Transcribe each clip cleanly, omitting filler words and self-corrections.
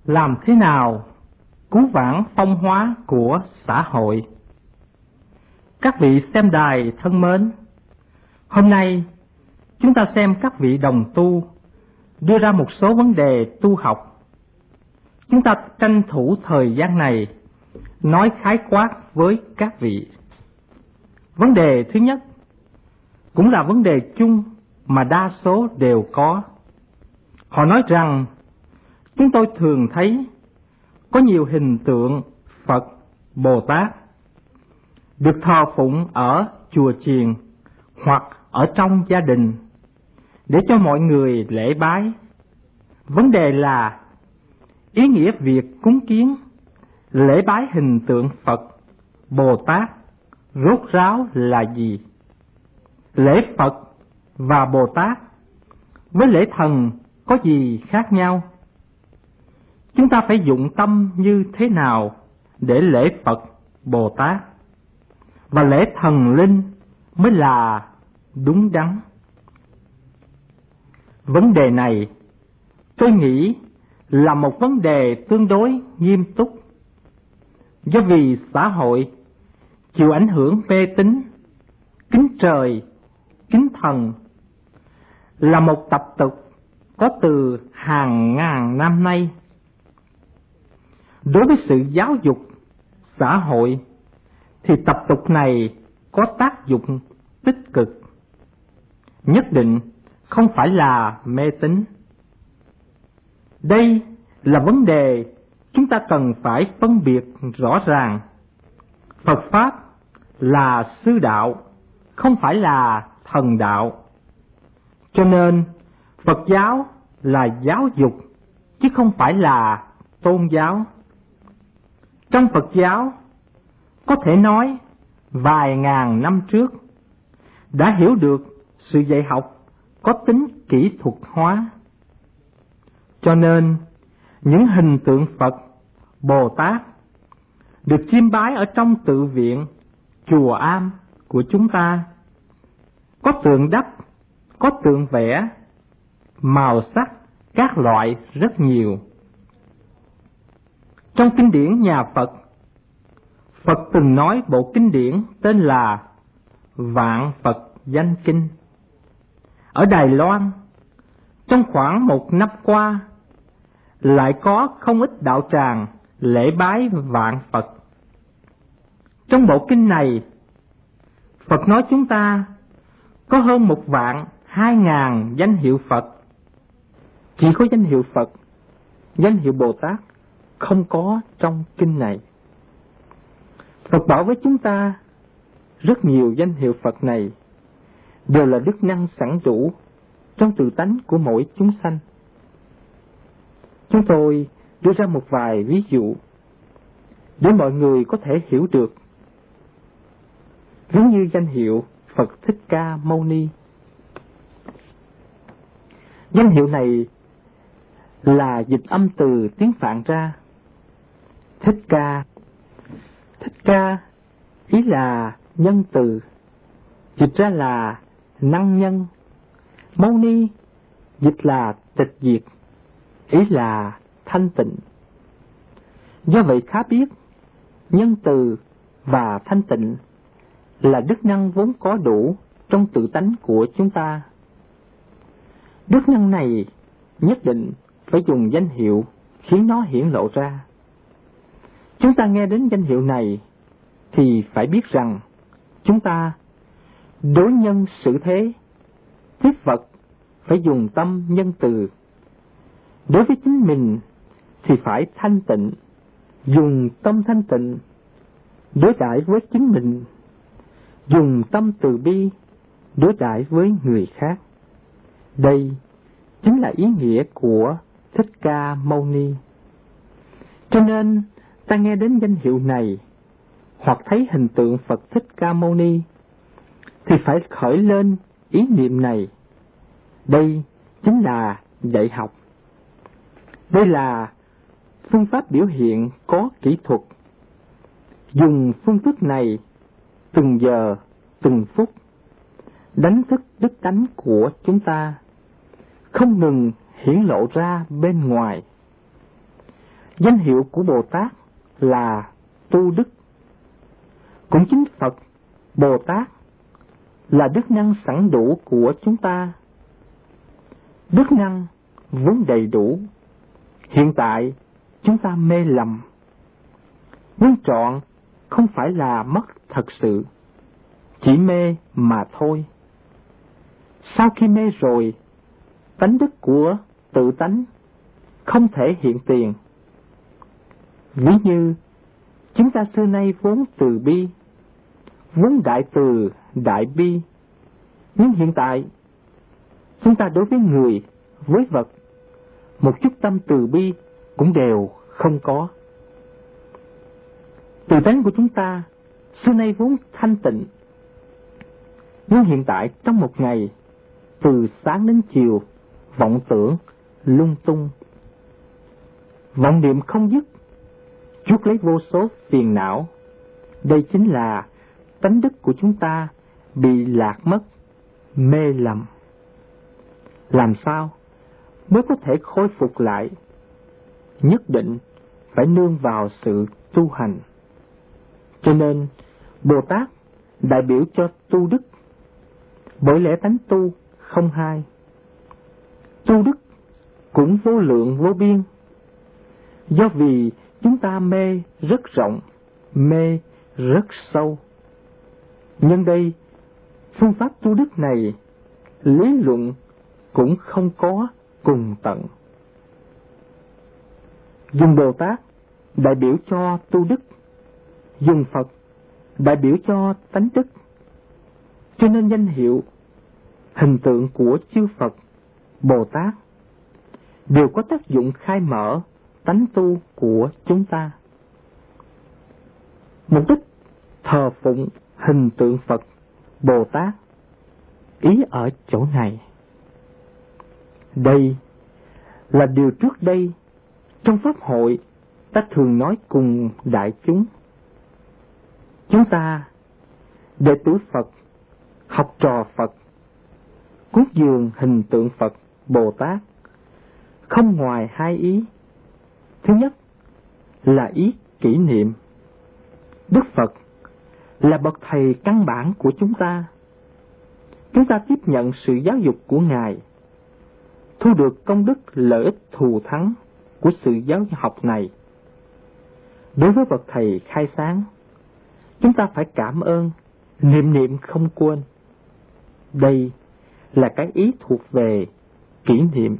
Làm thế nào cứu vãn phong hóa của xã hội? Các vị xem đài thân mến, hôm nay chúng ta xem các vị đồng tu đưa ra một số vấn đề tu học. Chúng ta tranh thủ thời gian này nói khái quát với các vị. Vấn đề thứ nhất cũng là vấn đề chung mà đa số đều có. Họ nói rằng chúng tôi thường thấy có nhiều hình tượng Phật, Bồ Tát được thờ phụng ở chùa chiền hoặc ở trong gia đình để cho mọi người lễ bái. Vấn đề là ý nghĩa việc cúng kiến, lễ bái hình tượng Phật, Bồ Tát rốt ráo là gì? Lễ Phật và Bồ Tát với lễ thần có gì khác nhau? Chúng ta phải dụng tâm như thế nào để lễ Phật, Bồ Tát và lễ thần linh mới là đúng đắn? Vấn đề này tôi nghĩ là một vấn đề tương đối nghiêm túc, do vì xã hội chịu ảnh hưởng mê tín, kính trời, kính thần là một tập tục có từ hàng ngàn năm nay. Đối với sự giáo dục xã hội thì tập tục này có tác dụng tích cực, nhất định không phải là mê tín. Đây là vấn đề chúng ta cần phải phân biệt rõ ràng. Phật Pháp là sư đạo, không phải là thần đạo. Cho nên Phật giáo là giáo dục chứ không phải là tôn giáo. Trong Phật giáo có thể nói vài ngàn năm trước đã hiểu được sự dạy học có tính kỹ thuật hóa. Cho nên những hình tượng Phật, Bồ Tát được chiêm bái ở trong tự viện, chùa am của chúng ta có tượng đắp, có tượng vẽ, màu sắc các loại rất nhiều. Trong kinh điển nhà Phật, Phật từng nói bộ kinh điển tên là Vạn Phật Danh Kinh. Ở Đài Loan, trong khoảng một năm qua, lại có không ít đạo tràng lễ bái vạn Phật. Trong bộ kinh này, Phật nói chúng ta có hơn 1.200.000 danh hiệu Phật. Chỉ có danh hiệu Phật, danh hiệu Bồ Tát không có trong kinh này. Phật bảo với chúng ta rất nhiều danh hiệu Phật này đều là đức năng sẵn đủ trong tự tánh của mỗi chúng sanh. Chúng tôi đưa ra một vài ví dụ để mọi người có thể hiểu được. Ví như danh hiệu Phật Thích Ca Mâu Ni. Danh hiệu này là dịch âm từ tiếng Phạn ra. Thích Ca, Thích Ca ý là nhân từ, dịch ra là năng nhân. Mâu Ni dịch là tịch diệt, ý là thanh tịnh. Do vậy khá biết, nhân từ và thanh tịnh là đức năng vốn có đủ trong tự tánh của chúng ta. Đức năng này nhất định phải dùng danh hiệu khiến nó hiển lộ ra. Chúng ta nghe đến danh hiệu này thì phải biết rằng chúng ta đối nhân xử thế, tiếp vật phải dùng tâm nhân từ. Đối với chính mình thì phải thanh tịnh, dùng tâm thanh tịnh. Đối đãi với chính mình, dùng tâm từ bi đối đãi với người khác. Đây chính là ý nghĩa của Thích Ca Mâu Ni. Cho nên ta nghe đến danh hiệu này hoặc thấy hình tượng Phật Thích Ca Mâu Ni thì phải khởi lên ý niệm này. Đây chính là dạy học. Đây là phương pháp biểu hiện có kỹ thuật. Dùng phương thức này từng giờ, từng phút đánh thức đức tánh của chúng ta, không ngừng hiển lộ ra bên ngoài. Danh hiệu của Bồ Tát là tu đức. Cũng chính Phật Bồ Tát là đức năng sẵn đủ của chúng ta. Đức năng vốn đầy đủ. Hiện tại chúng ta mê lầm. Nhưng trọn không phải là mất thật sự, chỉ mê mà thôi. Sau khi mê rồi, tánh đức của tự tánh không thể hiện tiền. Ví như chúng ta xưa nay vốn từ bi, vốn đại từ đại bi, nhưng hiện tại chúng ta đối với người, với vật, một chút tâm từ bi cũng đều không có. Tự tánh của chúng ta xưa nay vốn thanh tịnh, nhưng hiện tại trong một ngày, từ sáng đến chiều, vọng tưởng lung tung, vọng niệm không dứt, chuốc lấy vô số phiền não. Đây chính là tánh đức của chúng ta bị lạc mất, mê lầm. Làm sao mới có thể khôi phục lại? Nhất định phải nương vào sự tu hành. Cho nên Bồ Tát đại biểu cho tu đức, bởi lẽ tánh tu không hai. Tu đức cũng vô lượng vô biên, do vì chúng ta mê rất rộng, mê rất sâu. Nhân đây, phương pháp tu đức này, lý luận cũng không có cùng tận. Dùng Bồ Tát đại biểu cho tu đức, dùng Phật đại biểu cho tánh đức. Cho nên danh hiệu, hình tượng của chư Phật, Bồ Tát đều có tác dụng khai mở tánh tu của chúng ta. Mục đích thờ phụng hình tượng Phật, Bồ Tát, ý ở chỗ này. Đây là điều trước đây trong pháp hội ta thường nói cùng đại chúng. Chúng ta, đệ tử Phật, học trò Phật, cúng dường hình tượng Phật, Bồ Tát, không ngoài hai ý. Thứ nhất là ý kỷ niệm. Đức Phật là bậc thầy căn bản của chúng ta. Chúng ta tiếp nhận sự giáo dục của Ngài, thu được công đức lợi ích thù thắng của sự giáo học này. Đối với bậc thầy khai sáng, chúng ta phải cảm ơn, niệm niệm không quên. Đây là cái ý thuộc về kỷ niệm.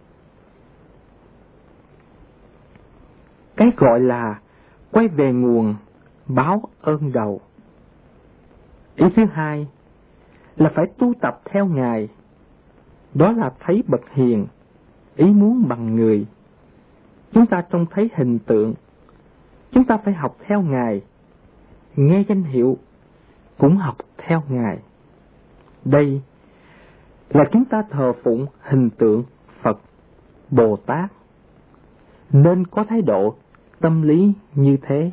Cái gọi là quay về nguồn, báo ơn đầu. Ý thứ hai là phải tu tập theo Ngài. Đó là thấy bậc hiền, ý muốn bằng người. Chúng ta trông thấy hình tượng, chúng ta phải học theo Ngài. Nghe danh hiệu, cũng học theo Ngài. Đây là chúng ta thờ phụng hình tượng Phật, Bồ Tát, nên có thái độ tâm lý như thế.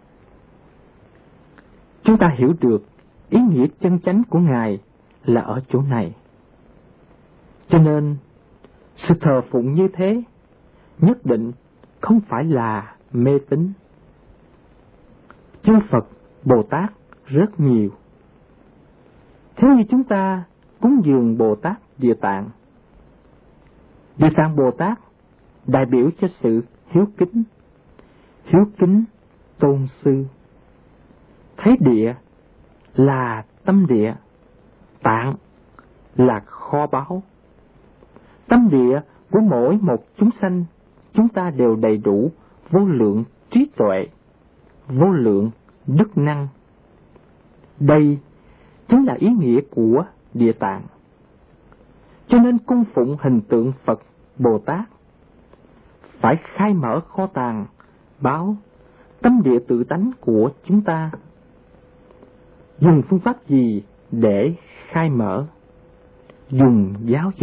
Chúng ta hiểu được ý nghĩa chân chánh của Ngài là ở chỗ này. Cho nên, sự thờ phụng như thế nhất định không phải là mê tín. Chư Phật, Bồ Tát rất nhiều. Thế như chúng ta cúng dường Bồ Tát Địa Tạng. Địa Tạng Bồ Tát đại biểu cho sự hiếu kính tôn sư. Thấy địa là tâm địa, tạng là kho báu. Tâm địa của mỗi một chúng sanh, chúng ta đều đầy đủ vô lượng trí tuệ, vô lượng đức năng. Đây chính là ý nghĩa của Địa Tạng. Cho nên cung phụng hình tượng Phật, Bồ Tát phải khai mở kho tàng, báo tâm địa tự tánh của chúng ta. Dùng phương pháp gì để khai mở? Dùng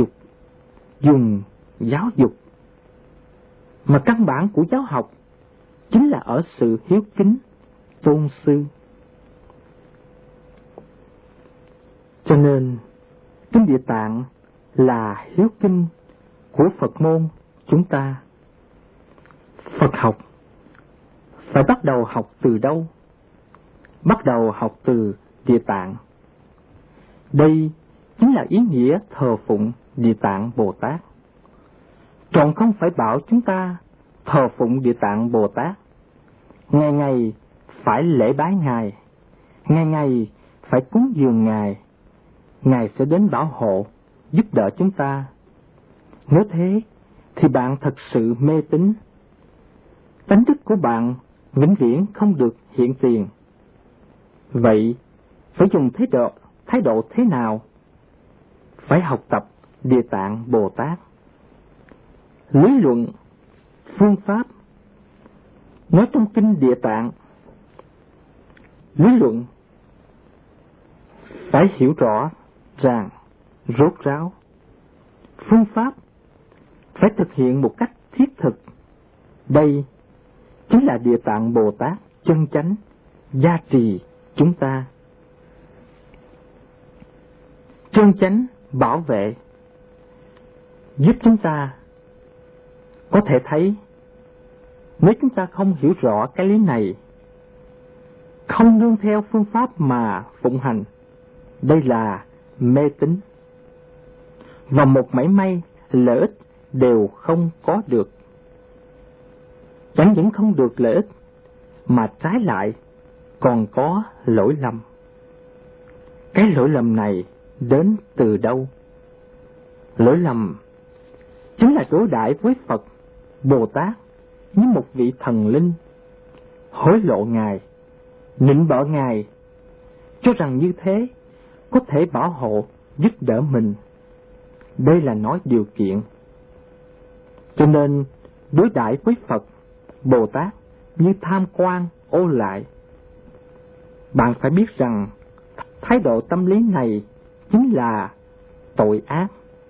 giáo dục. Mà căn bản của giáo học chính là ở sự hiếu kính tôn sư. Cho nên kinh Địa Tạng là hiếu kinh của Phật môn chúng ta. Phật học phải bắt đầu học từ đâu? Bắt đầu học từ Địa Tạng. Đây chính là ý nghĩa thờ phụng Địa Tạng Bồ Tát. Còn không phải bảo chúng ta thờ phụng Địa Tạng Bồ Tát, ngày ngày phải lễ bái Ngài, ngày ngày phải cúng dường Ngài, Ngài sẽ đến bảo hộ, giúp đỡ chúng ta. Nếu thế thì bạn thật sự mê tín. Tánh đức của bạn vĩnh viễn không được hiện tiền. Vậy phải dùng thái độ thế nào? Phải học tập Địa Tạng Bồ Tát. Lý luận, phương pháp. Nói trong kinh Địa Tạng, lý luận phải hiểu rõ ràng, rốt ráo. Phương pháp phải thực hiện một cách thiết thực. Đây chính là Địa Tạng Bồ Tát chân chánh gia trì chúng ta. Chân chánh bảo vệ, giúp chúng ta có thể thấy, nếu chúng ta không hiểu rõ cái lý này, không nương theo phương pháp mà phụng hành, đây là mê tín, và một mảy may lợi ích đều không có được. Chẳng những không được lợi ích, mà trái lại còn có lỗi lầm. Cái lỗi lầm này đến từ đâu? Lỗi lầm chính là đối đãi với Phật, Bồ Tát như một vị thần linh, hối lộ Ngài, nịnh bợ Ngài, cho rằng như thế có thể bảo hộ, giúp đỡ mình. Đây là nói điều kiện. Cho nên đối đãi với Phật, Bồ Tát như tham quan, ô lại. Bạn phải biết rằng thái độ tâm lý này chính là tội ác.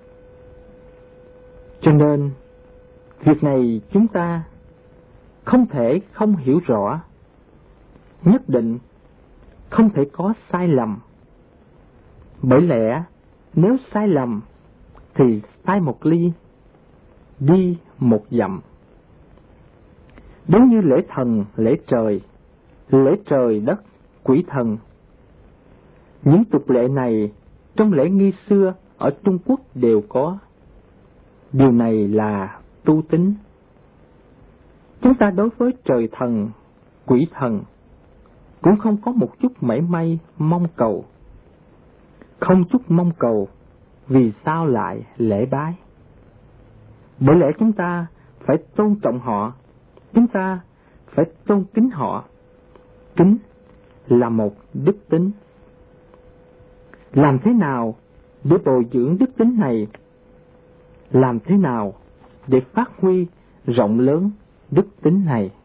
Cho nên việc này chúng ta không thể không hiểu rõ, nhất định không thể có sai lầm. Bởi lẽ nếu sai lầm thì sai một ly, đi một dặm. Giống như lễ thần, lễ trời đất, quỷ thần. Những tục lệ này trong lễ nghi xưa ở Trung Quốc đều có. Điều này là tu tín. Chúng ta đối với trời thần, quỷ thần cũng không có một chút mảy may mong cầu. Không chút mong cầu, vì sao lại lễ bái? Bởi lẽ chúng ta phải tôn trọng họ, chúng ta phải tôn kính họ. Kính là một đức tính. Làm thế nào để bồi dưỡng đức tính này? Làm thế nào để phát huy rộng lớn đức tính này?